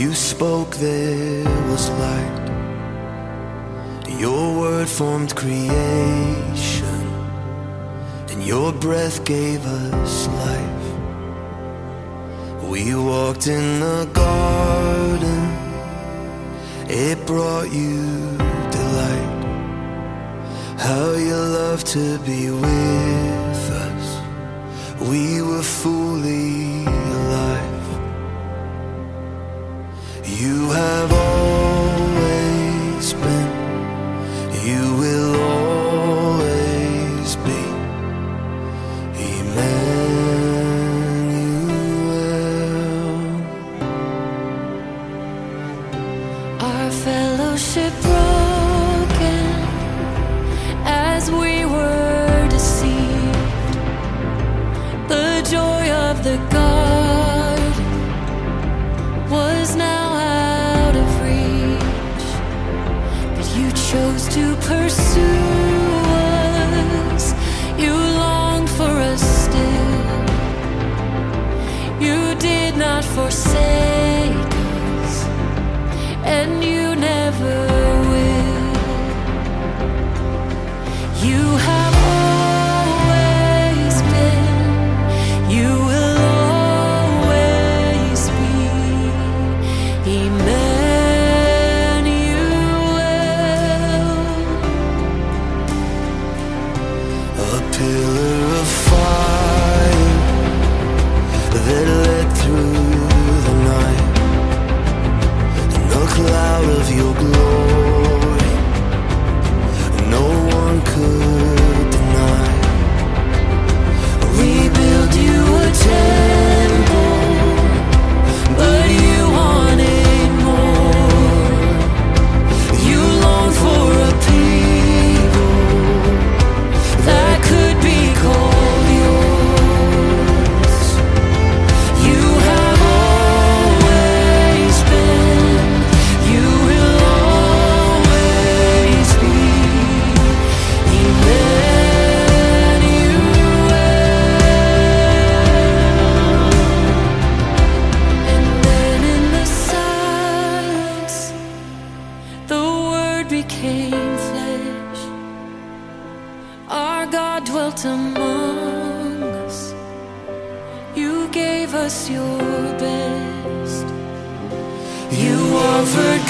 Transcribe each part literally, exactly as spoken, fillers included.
You spoke, there was light. Your word formed creation, and your breath gave us life. We walked in the garden, it brought you delight. How you love to be with us, we were fully alive. You have always been, you will always be Emmanuel. Our fellowship broken as we were deceived. The joy of the garden was now out of reach, but you chose to pursue us. You longed for us still. You did not forsake us, and you never will. You have always been, you will always be Emmanuel. A pillar of fire that led through the night, and the cloud of your glory no one could deny. We built you a temple, but you wanted more. You longed for a people that could be called yours. You have always been, you will always be Emmanuel. And then in the silence, the Word became flesh. Our God dwelt among us. You gave us your best. You offered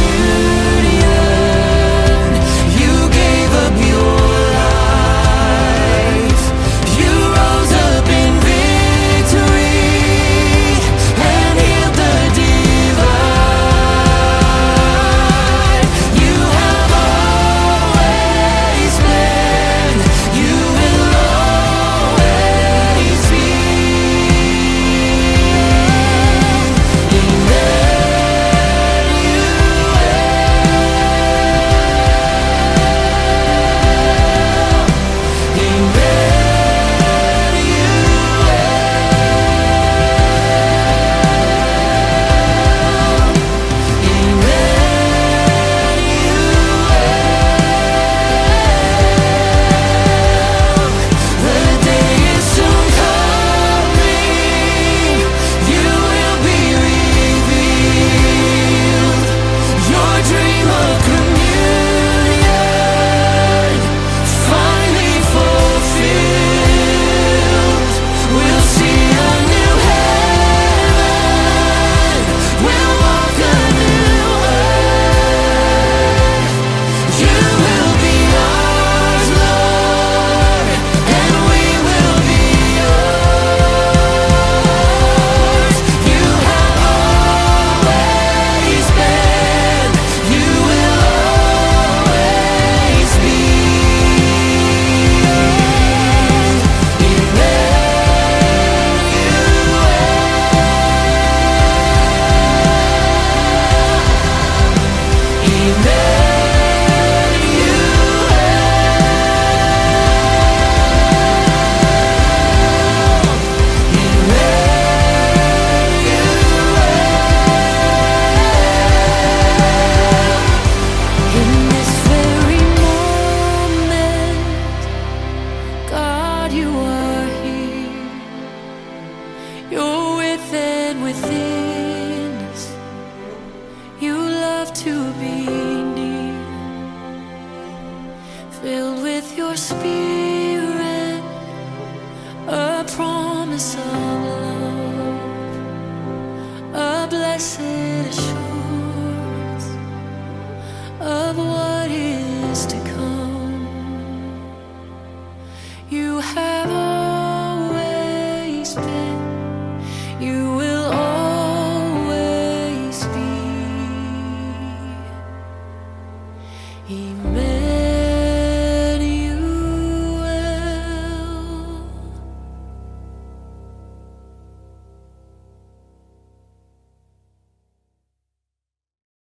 communion. You gave up your life. You rose up in victory and healed the divine. You have always been, you will always be with your spirit, a promise of love, a blessed assurance of what is to come. You have always been, you will always be. Emmanuel.